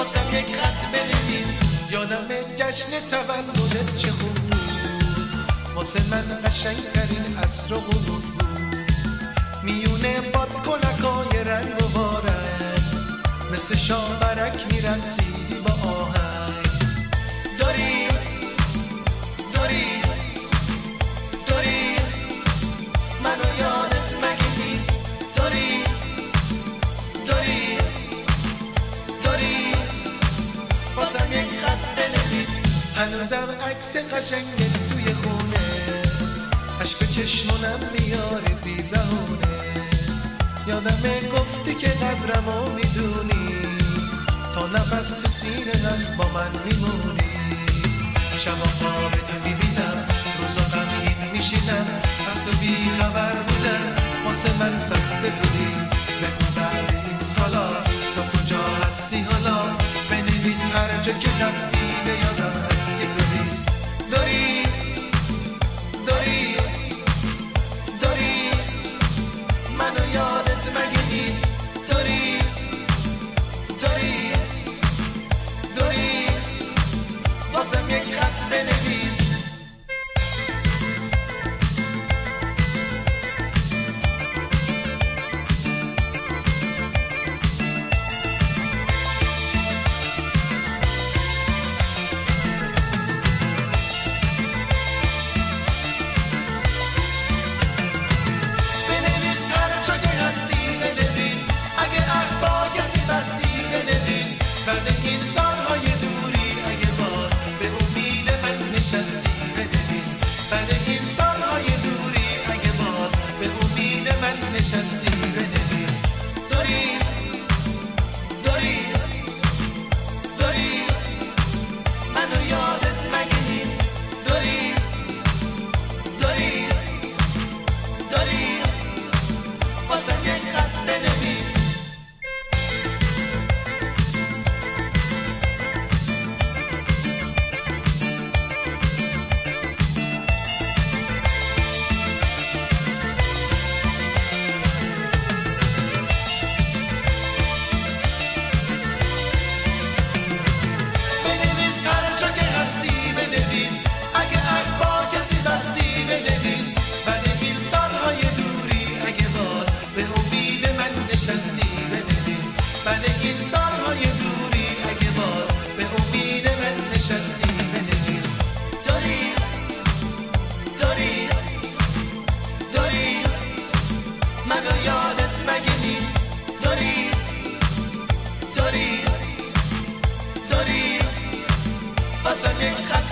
واسم یک خط بنویس. یادم جشن تولدت چه خوب بود، واسه من قشنگترین عصر و غروب بود. میونه بادکنکای رنگ و بارنگ، مثل شاورک میرقصیدی با آهنگ. دوریس دوریس دوریس، منو یادت مگه نیست؟ دوریس دوریس دوریس، واسم یک خط بنویس. هنوزم عکس قشنگت توی خونه، عشق به چشمونم میاره بی بهونه. یادمه گفتی که قدرمو میدونی، تا نفس تو سینه هست با من میمونی. شب و خواب تو میبینم، روز و غمگین میشینم، از تو بی خبر بودم واسه من سخت بودیست. بگو بعد این سالا تو کجا هستی حالا، بنویس هر جا که رفتی به یادم هستی. دوریس دوریس دوریس دوریس، منو یادت مگه نیست؟ دوریس دوریس دوریس، واسم یک خط بنویس. بعد این سالهای دوری اگه باز به امید من نشستی بنویس. بعد این سالهای دوری اگه باز به امید من نشستی بنویس. دوریس دوریس دوریس، منو یادت مگه نیست؟ دوریس دوریس دوریس، واسم یک خط بنویس. بعد این سالهای دوری اگه باز به امید من نشستی بنویس. دوریس دوریس دوریس، منو یادت مگه نیست؟ دوریس دوریس دوریس، واسم یک خط